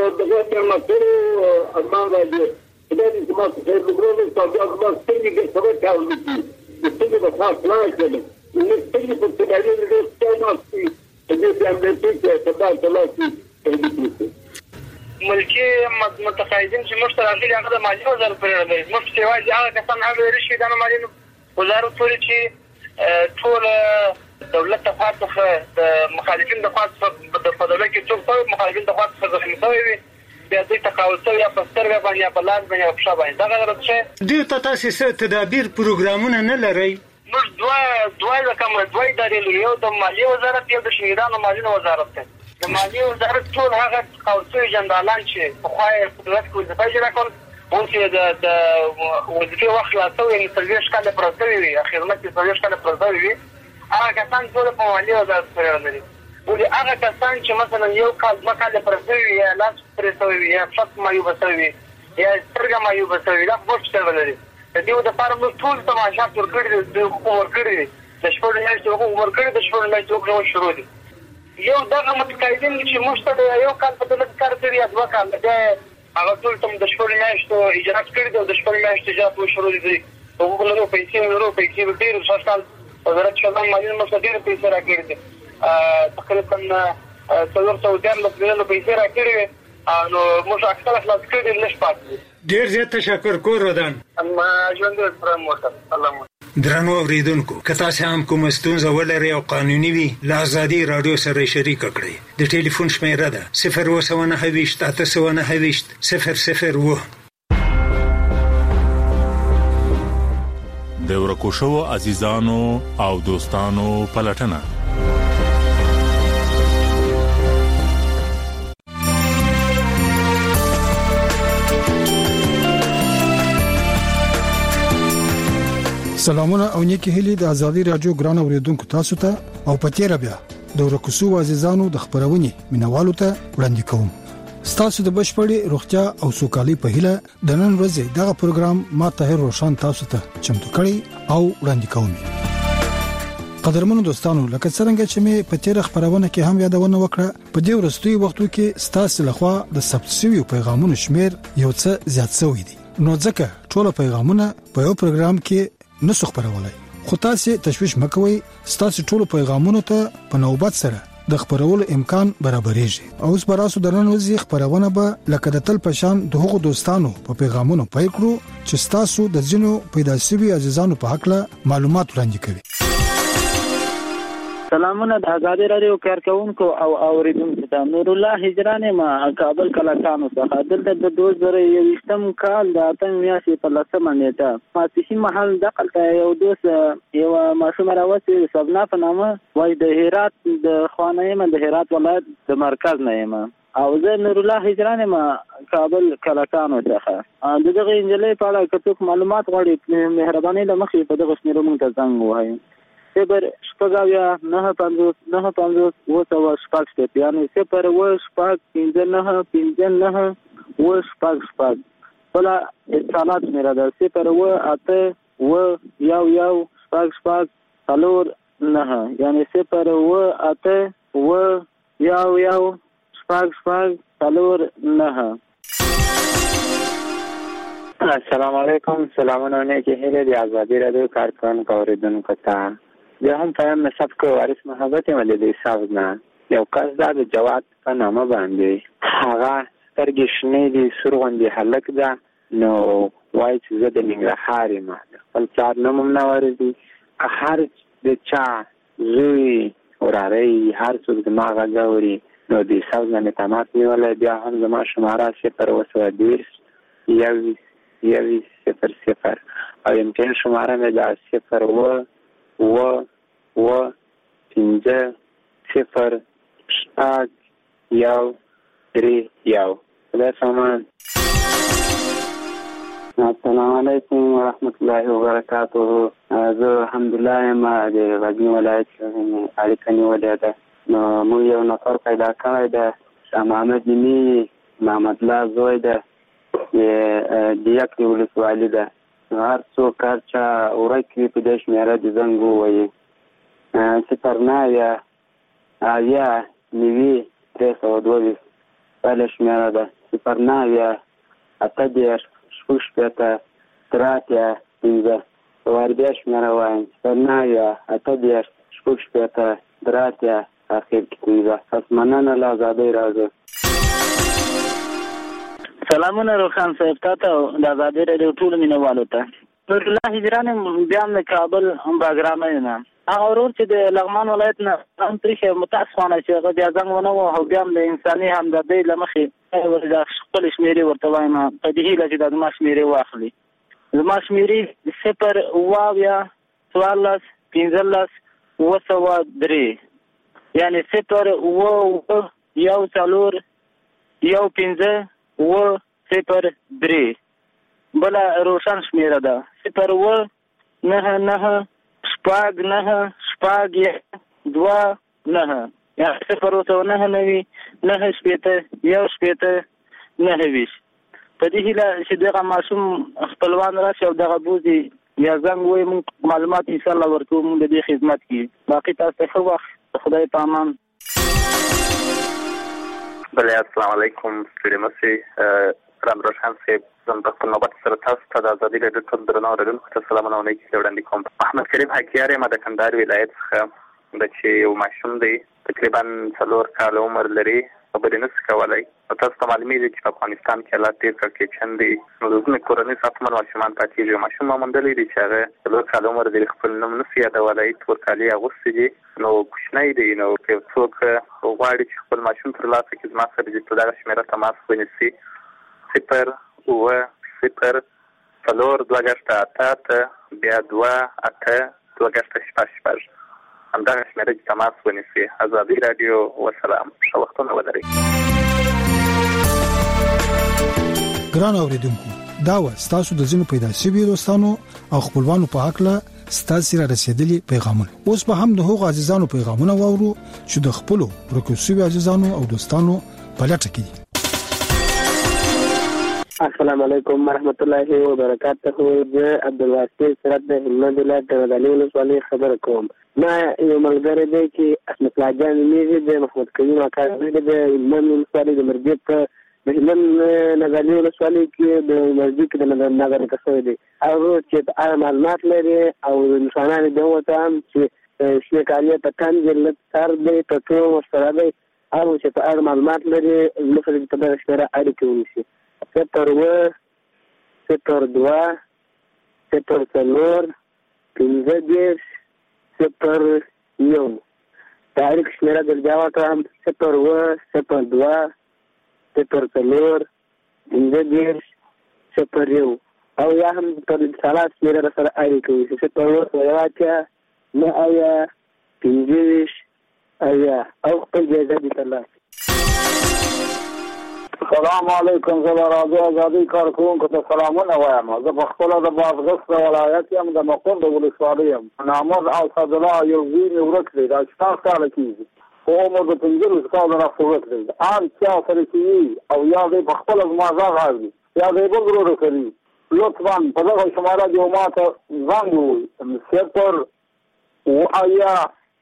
دغه مېلمستون ارمان راځي دا دې ما څه وګورم چې دا ما څنګه کې څه کار وکړي څنګه به تاسو نه کړئ نو څنګه په دې اړه د ستاسو دې د دې ملکی متقاعدین چې موږ ته راغلي هغه د مالیې وزارت پورې راغلي موږ چې یوازې هغه کسان هغه لري چې د مالیې وزارت پورې چې ټول دولت ته خاصه د مخالفین د خاصه په دولت کې څوک مخالفین د خاصه زخمي شوی وي بیا دوی تقاعد شوي یا په سترګه باندې یا په لاس باندې یا په شا باندې دغه غرض چې دوی ته تاسې څه تدابیر پروګرامونه نه لرئ موږ دوه ادارې لرو یو د مالیې وزارت یو د شهیدانو مالیې وزارت دی د مالیې وزارت ټول هغه قوسي جنرالان چې په خوای قدرت کې وظیفه اجرا کوي او چې د وظیفې وخت لا څو یې سرویس کاله پروسه وي خدمت کې سرویس کاله پروسه وي هغه کسان ټول په مالیې وزارت پورې راځي او هغه کسان چې مثلا یو کال پروسه وي یا لاس پروسه وي یا شخص مایوب شوی یا سترګه مایوب شوی دا پوښتنه ولري د دې د فارم ټول تماشات ورکړي د ورکړي د شپږ میاشتې ورکړي د شپږ میاشتې شروع دي یو دغه متقاعدین چې موږ ته یو کال په دولت کار کوي یا دوه کال دا هغه ټول تم د شپږ میاشتو اجرا کړی د شپږ میاشتې اجرا شروع دي او وګورئ پیسې ډېر شاشکال وزارت شمال مالیه مصدر پیسې راکړي دي تقریبا 410 مليون پیسې راکړي نو موږ اکثر خلاص کړی نش پاتې ډېر زیات تشکر کوردان اما ژوند پرم وته الله درنو اوریدونکو که تاسو هم کوم ستونزه ولرئ او قانوني وي له ازادي رادیو سره شریک کړئ د ټلیفون شمیره ده 029 د ورکو شو عزیزانو او دوستانو پلټنه سلامونه او نیکی هیلي د ازادي رادیو ګران اوریدونکو تاسو ته او پتیره بیا د ورکوسو عزیزانو د خبرونې مینوالو ته وړاندې کوم ستاسو د بشپړې روغتیا او سوکالي په هیله د نن ورځې دغه پروګرام ما طاهر روشان تاسو ته چمتو کړی او وړاندې کوم قدرمنو دوستانو لکه څنګه چې مې پتیره خبرونه کې هم یادونه وکړه په دې ورستوي وختو کې ستاسو لخوا د ثبت شوی پیغامونو شمیر یو څه زیات شوی دی نو ځکه ټول پیغامونه په یو پروګرام کې نسخ خبرولای خو تاسو تشویش مکوئ ستاسو ټول پیغامونو ته په نوبت سره د خبرولو امکان برابرېږي او اوس براسو درنن وزي خبرونه به لکه د تل پشان د هغو دوستانو په پیغامونو پای کړو چې ستاسو د ځینو پیدا شوی عزیزانو په حق له معلومات وړاندې کوي سلامونه د ازادي رادیو کارکونکو او اوریدونکو ته نور الله هجران ما کابل کلاکانو څخه دلته د 2021م کال د اتم میاشتې په لسمه نیټه ماسپښین مهال دقل یو دوست یو ماشوم راوځي سبنا په نامه وای د هرات د خوانېمه د هرات ولایت د مرکز نه یم او زه نور الله هجران ما کابل کلاکانو څخه دغه انجلې په اړه کڅوک معلومات غواړي مهرباني لمخې په دغه شمیرو مونږ ته زنګ وایي صفر شپږاویا 950 وسو شپږ شپږ یعنی صفر و شپږ 59 و شپږ بلا اتصالات میرا ده صفر و اته و یو شپږ څلور نه یعنی صفر و اته و یو شپږ څلور نه السلام علیکم سلامونه نیکی هیله دی ازادي رادیو کارکونکو اوریدونکو ته بیا هم فهم نصب کو وارث محبت ملي صاحب نه یو کس دا د جواد په نامه باندې هغه سترګې شنې دي سرغوندي هلک ده نو وایي چې زه د ننګرهار یم خپل پلار نوم هم نه ورځي هر د چا زوی وراره هر څوک زما غږ اوري نو د صاحب نه مې تماس نیولی بیا هم زما شماره 0 0 او امتحان شماره مې دا 0 و 5 0 شپږ 1 3 1 خدای سامان السلام علیکم ورحمت الله وبرکاته زه الحمدلله ما د غزنی ولایت اړیکه نیولې ده نو موږ یو نفر پیدا کړی ده شاه محمد دیني محمد الله زوی ده د یک ولسوالي ده هر څوک هر چا ورکوي په دې شمېره د زنګ ووایي 0 9 90 322 بله شمېره ده 09 8 شپږ 3 5 واربیا شمیره وایم 09 8 شپږ 3 اخر کې پس مننه له آزادۍ راځو. سلامونه روخان صاحب تاسو د آزادۍ رادیو ټول مینوالو ته. نور الله هجران بیا د کابل باګرامه نه اورور چې د لغمان ولایت نه هم تریخه متاسفانه چې هغه بیا څنګه ونه او بیا د انساني همدردۍ لمخې وردا خپل شمیرې ورته وایم په دې هیله چې د ما شمیرې واخلي. زما شمیرې 0 واویا 14 15 وسوادري یعنی 0 و یو څلور یو 15 و 03 بل روشن شمیره ده 0 و 9 شپږ 9 شپږ 2 9 یا 0 و 9 9 9 شپېته یو شپېته 9 په دې هیله چې دغه معصوم خپلوان راشي او دغه بوزي یا زنګ وي موږ معلومات ان شاء الله ورکوو موږ د دې خدمت کې باقي تاسو ته ښه وخت خدای په امان. بله السلام علیکم ستړي مشئ رام روشن صاحب زم په خپل نوبت سره تاسو ته د ازادي رادیو ټول درنو اورېدونکو ته سلامونه او نیکي وړاندې کوم. محمد کریم حکیار یم د کندهار ولایت څخه د چې یو ماشوم دی تقریبا 4 کاله عمر لري خبرې نشي کولی او تاسو ته معلومیږي چې په افغانستان کې حالات ډېر کړکېچن دي نو د ځینې کورنۍ ساتمن ماشومان پاتې دي. ماشوم ما موندلی دی چې هغه 4 کاله عمر دی خپل نوم نشي یادولی تور کالي اغوستي دي نو کوچنی دی نو که څوک غواړي چې خپل ماشوم تر لاسه کړي زما سره دې په دغه شمېره تماس ونیسي 0 اوه 0 4 2 بیا 2 8 2 همدغه شمېره چې تماس ونیسي. ازادي راډیو وسلام ښه وختونه ولرئ. ګران اوریدونکو دا و ستاسو د ځینو پیدا شوي دوستانو او خپلوانو په حق له ستاسو را رسیدلي پیغامونه. اوس به هم د هغو عزیزانو پیغامونه واورو چې د خپلو ورکوسوي عزیزانو او دوستانو په لټه کې دي. السلام علیکم ورحمت الله وبرکاته. زه عبدالواسع سرت د هلمند ولایت د ودانۍ ولسوالۍ خبره کوم. ما یو ملګری دی چې اسمت الله جان نومیږي د محمد کریم اکا دی د هلمند ولسوالۍ د مرګ په د هلمند ودانۍ ولسوالۍ کې د مرګ کې د نظر کسوي دی او چې په اړه معلومات لري او انسانان د وته هم چې شنکاریه په تان جلت سر دی په ټول سره دی او چې په اړه معلومات لري لکه په دغه شمېره اړیکې ونیسي 0 0 2 0 4 15 0 9 تاریخ شمیره در جواب هم 0 و 0 2 0 4 15 0 1 او یا هم پر سالات شمیره سره اړیکه وي 0 و 8 نه آیا 15 آیا او خپل ځای دې ترلاسه. السلام علیکم زه راځو ازادي کارکونکو ته سلامونه وایم. زه په خپله د بادغیس ولایت یم د مقر د ولسوالۍ یم. نامز اسدالله یو زوی مې ورک دی دا 4 کاله کېږي په عمر د 15 کالو راسته ورک دی ان چا سره چې او یا دی په خپله زما غږ اوري یا دی بل ورور کوي لطفا په دغه شماره دې ما ته زنګ ووایي 0 و آیا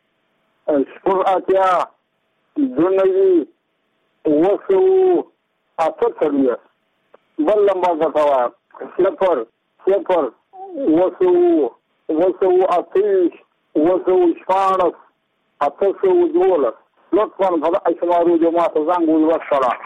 0 وسو اته بل لمبا زکوا 0 0 وسو اتیش وسو شپانس اتسو دولس لطفا فضاء شمارو جماعة زنگوی والسلام.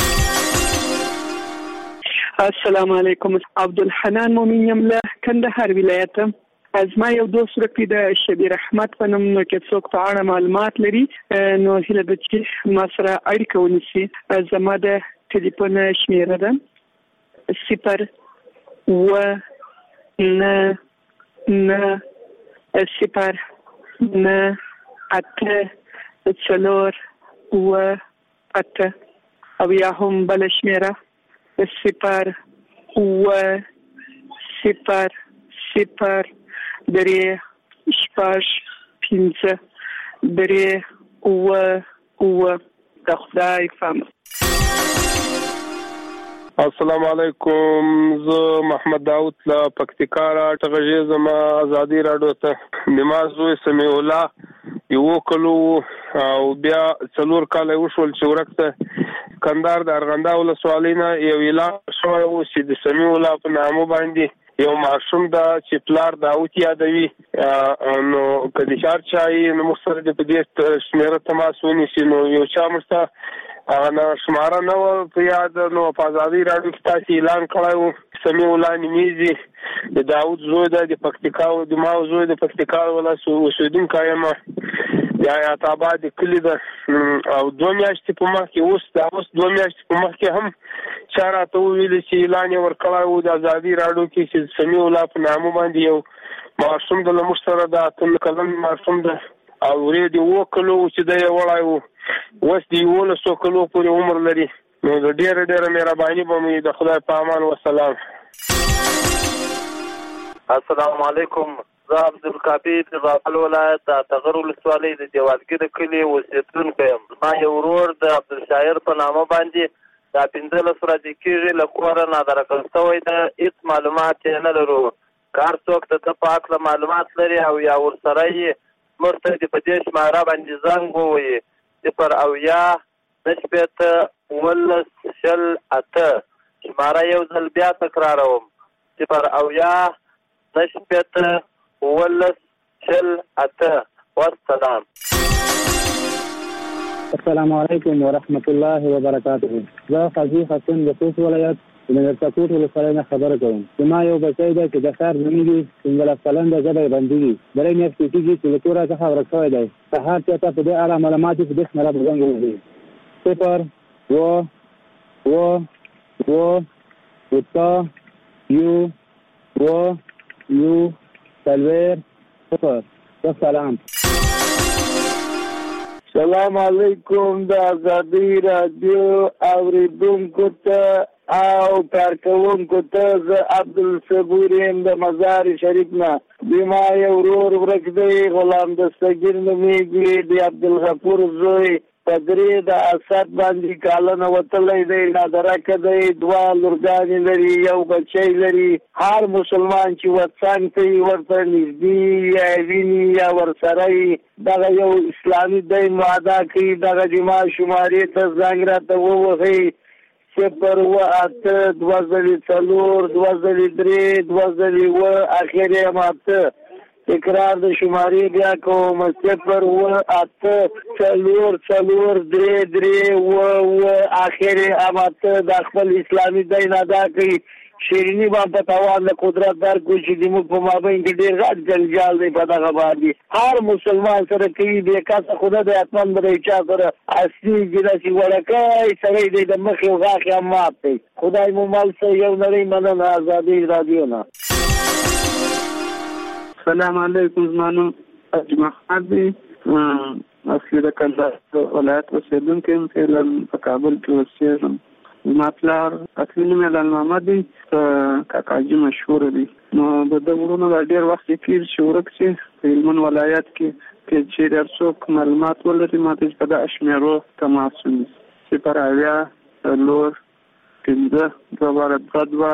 السلام علیکم. عبدالحنان مومن یمله کندهار ولایت. از ما یو دوست ورکړی د شبیر احمد په نوم نو کې څوک په اړه معلومات لري نو هیله ده چې ما سره اړیکه ونیسي. زما د ټلیفون شمیره ده 0 و 9 9 0 9 8 4 و 8 او یا هم بل شمیره 0 و 0 0 درې شپږ 15 درې اوه د خدای فهم. السلام علیکم. زه محمد داوود له پکتیکا راټغږی زما ازادي راډیو ته نمازوي سمیع الله یو کلو او بیا 4 کال وشول چې ورکته کندهار د ارغنده ولسوالینا یو اعلان شوی و چې د سمیع الله په نامه باندې یو معصوم دا چې پلار داوود یادوي نو کدي شار چای نو مستر د پدې شمیره تماس ونیسي نو یو چا مسته انا شماره نو په یاد نو په ازادي راډیو کې تاسو اعلان کړو سمیع الله نیمیزي د داوود زوی د پکتیکا او د ماو زوی د پکتیکا ولا سودین کایما یا تاباد کلی د او 2 میاشتې په مخ کې اوس 2 میاشتې په مخ کې هم چارته ویل چې اعلان ورکړو د ازادي راډیو کې چې سمیع الله په نامه باندې یو معصوم د لمشتره د اتل کلن معصوم د او ورې دی وکړو چې د وړای وو وس دی ول سو کلو پورې عمر لري نو د ډېر مهرباني به مې د خدای په امان والسلام. السلام علیکم. زه عبدالکافي د زابل ولایت د تغر ولسوالۍ د دیوالګي د کلي اوسېدونکی یم. ما یو ورور د عبدالشاعر په نامه باندې دا 15 ورځې کېږي له کوره نادرکړل شوی ده. هېڅ معلومات یې نه لرو. کار څوک د ده په هکله معلومات لري او یا ورسره یې موږ ته د په دې شماره باندې زنګ ووایي 0 شماره یو ځل بیا تکراروم 0 والسلام. السلام علیکم ورحمت الله وبرکاته. زه قاضي حسن د خوست ولایت د نرسکوټ ولسوالۍ نه خبره کوم. زما یو بچی دی چې د ښار نومیږي 15 کلن دی، ژبه یې بندېږي. درې میاشتې کېږي چې له کوره څخه ورک شوی دی. سهار چېرته په دې اړه معلومات یې په دې شمېره به زنګ ووهي 0 والسلام. سلام علیکم د ازادي راډیو اوریدونکو ته او کارکوونکو ته. زه عبدالصبور یم د مزار شریف نه. زما یو ورور ورک دی، غلام دستګیر نومیږي، د عبدالغفور زوی په درې د اسد باندې کالونه وتلی دی، نادرکه دی، 2 لورګانې لري، یو بچی لري. هر مسلمان چې وڅنګ ته یې ورته نږدې یا ویني یا ورسره دغه یو اسلامي دی معاهده کوي. دغه جما شمارې ته زنګ راته ووهئ 0 2 4 2 3 2 اخر یې ماته تکرار د شمارې بیا کوم 0 4 3 اخر یې ماته د خپل اسلامي دین ادا کوي. شیرینی باندې په توان د قدرت در کوي چې د موږ په مابین کې ډېر غټ جنجال دی په دغه باندې. هر مسلمان سره کوي بې کسه خدا د اتمن به چا سره اصلي ګیداسي وړکای سره دی د مخ یو غاښ هم مات دی. خدای مو مل سه یو نړۍ مننه ازادي راډیو نه. السلام علیکم. زمانو محمد دی اصلي د کندهار ولایت اوسېدونکی یم چې په کابل کې اوسېږم. زما پلار اصلي نوم یې لال محمد دی، کاکاجي مشهور دی. نو د ده وروڼه دا ډېر وخت یې کېږي چې ورک شي په هلمند ولایت کې چې ډېر څوک معلومات ولري ماته چې په دغه شمېرو تماس ونیسي 0 5 2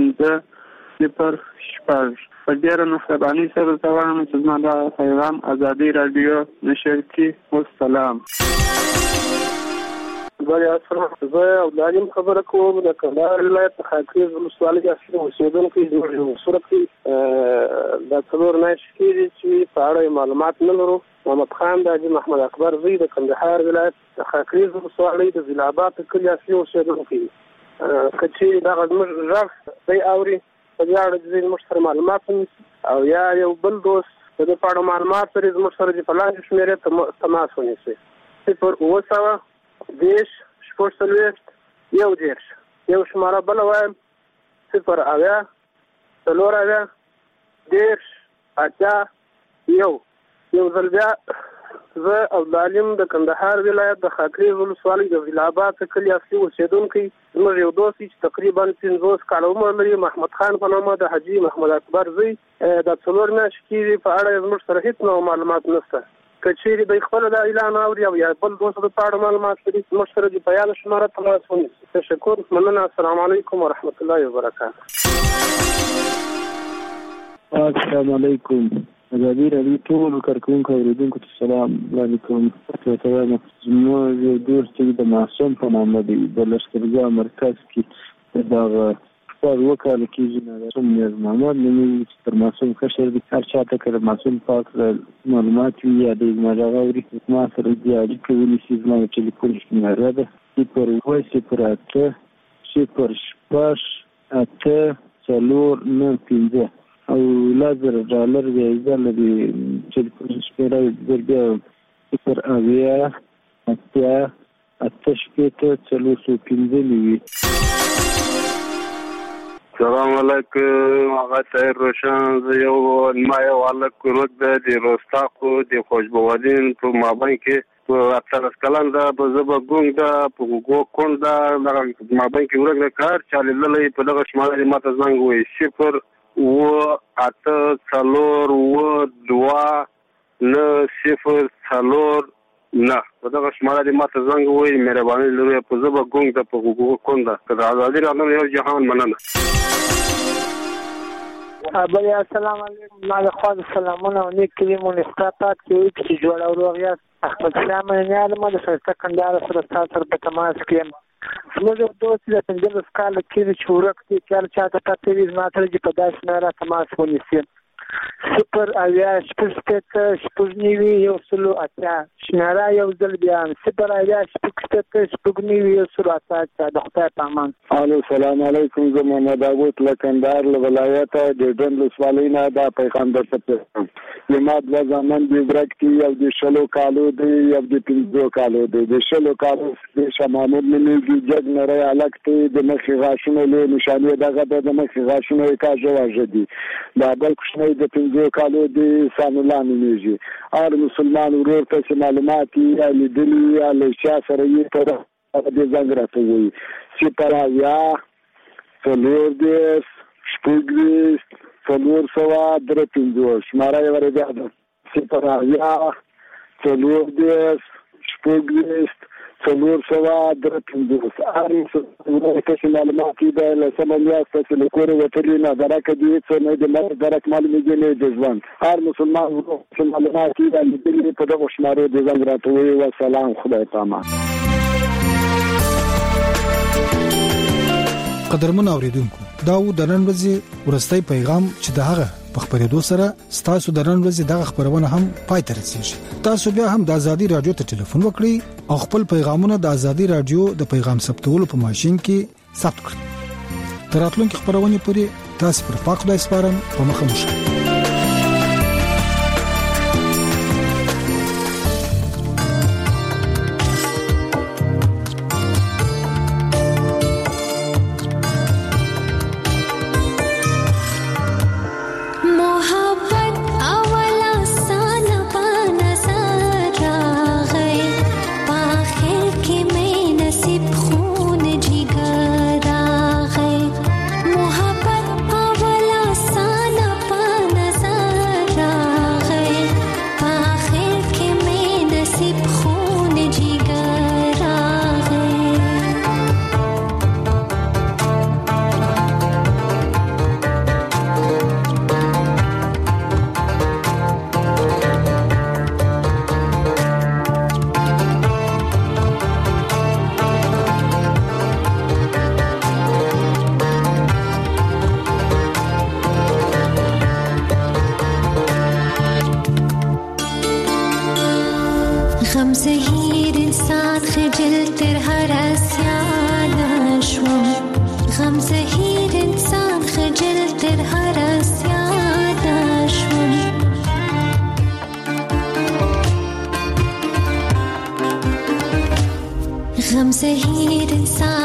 5 0 په ډېره مهربانۍ سره زه وایم چې زما دا پیغام ازادي راډیو نشر کړي. والسلام. زه عبدالعلیم خبره کوم د کندهار ولایت خاکریز ولسوالۍ کې اوسېدونکی یم. صورت کې د 4 میاشتې کېږي چې په اړه معلومات نه لرو. محمد خان د حاجي محمد اکبر زوی د کندهار ولایت د خاکریز ولسوالۍ د ضلع آباد کلي اصلي اوسېدونکی. که چې دغه زموږ غږ دی اوري په دې اړه چې زموږ سره معلومات ونیسي او یا یو بل دوست د دې په اړه معلومات لري زموږ سره چې په لاندې شمېرې تماس ونیسي 0 10 14 11 یو شماره بله وایم 0 4 10 یو ځل بیا. زه عبدالعلیم د کندهار ولایت د خاکریز ولسوالۍ د ضلع آباد کلي اصلي اوسېدونکی. زموږ یو دوست چې تقریبا 50 کاله عمر لري، محمد خان په نامه د حاجي محمد اکبر زوی د 4 میاشتې کېږي. په اړه زموږ سره هېڅ نوع معلومات نشته. کچېری د خپل د اعلان اوري او یا بل دوست د پاړه معلومات لري مشترک دی په یاد شماره تماس ونیسي. تشکر مننه. السلام علیکم ورحمت الله وبرکاته. السلام علیکم. ازادي راډیو ټول کارکونکو اوریدونکو ته سلام علیکم. زموږ یو دوست د معصوم په نامه دی د لښکرګاه مرکز کې دغه پر وکاله کېږي معصوم نیاز محمد نومي تر معصوم کشر دی. هر چاته که معصوم پاک معلومات وي یا د ماجرا اوري ما سره دې اړیکه ونیسي. زما ټلیفون شمېره ده 008089495 او $1000 جایزه لري. ټلیفون شمېره بیا 0088845 السلام علیکم. آقا طاهر روشن. زه یو هلک ورک ده د رستاقو د خوشبوالین په مابین کې په 18 کلن ده په زبه ګونګ ده په ګو کون ده دغه مابین کې ورک ده. کار چالي للی په دغه شماره دې ماته زنګ وایي 088429004 په دغه شماره دې ماته زنګ وایي. مهرباني لري په زبه ګونګ ده په ګو کون ده. که د ازادي راډیو یو جهان مننه. بله السلام علیکم. ما د خوا د سلامونه او نیک کلمو نسبات کوي چې جوړ او روغ یاست. احمد شاه منیال ما د ښایسته کندهار سره ستاسو سره په تماس کې یم. زموږ یو دوست د 15 کاله کېږي چې ورک دی. که هر چاته پته وي زما سره دې په داسې شمېره تماس ونیسي 088 شمېره یو ځل بیا 088 د خدای په امان. الو سلام علیکم. زه محمد داوود له کندهار له ولایت د ډنډ ولسوالۍ نه دا پیغام درته پیغام زما د زمان دی برکتی یو د 20 کالو دی یو د 15 کالو دی. د 20 کالو د شمامود منې جګ نری الکته د مخې غاښونه له نشانه دغه د مخې غاښونه کاجو واجدي. دا بل کوښنه د 15 کالو دی ساملان نیږي. هر مسلمان ورور ته معلومات یې لیدلي یا له چا سره یې په دې ځنګ راټوي. سپرایا فلوردس شپږویشت 450 شماره یې ورده ده. سپرایا فلوردس شپږویشت 450 هر مسلمان ته معلومات یې له سمونیا ستاسو له کور وتلی نه درکه دي څه نه د مرګ درک معلومات نه دي ځوان. هر مسلمان معلومات یې لیدلي په دغه شماره د ځنګ راټوي. والسلام خدای پامان. قدرمن اوریدونکو دا و د نن ورځې ورستۍ پیغام چې د هغه په خبرېدو سره ستاسو د نن ورځې دغه خبرونه هم پای ته رسیږي. تاسو بیا هم د ازادي رادیو ته ټلیفون وکړئ او خپل پیغامونه د ازادي رادیو د پیغام ثبتولو په ماشين کې ثبت کړئ. تر راتلونکي خبرونه پورې تاسو پر پاک خدای سپارم په مخه مو. غم زهیر انسان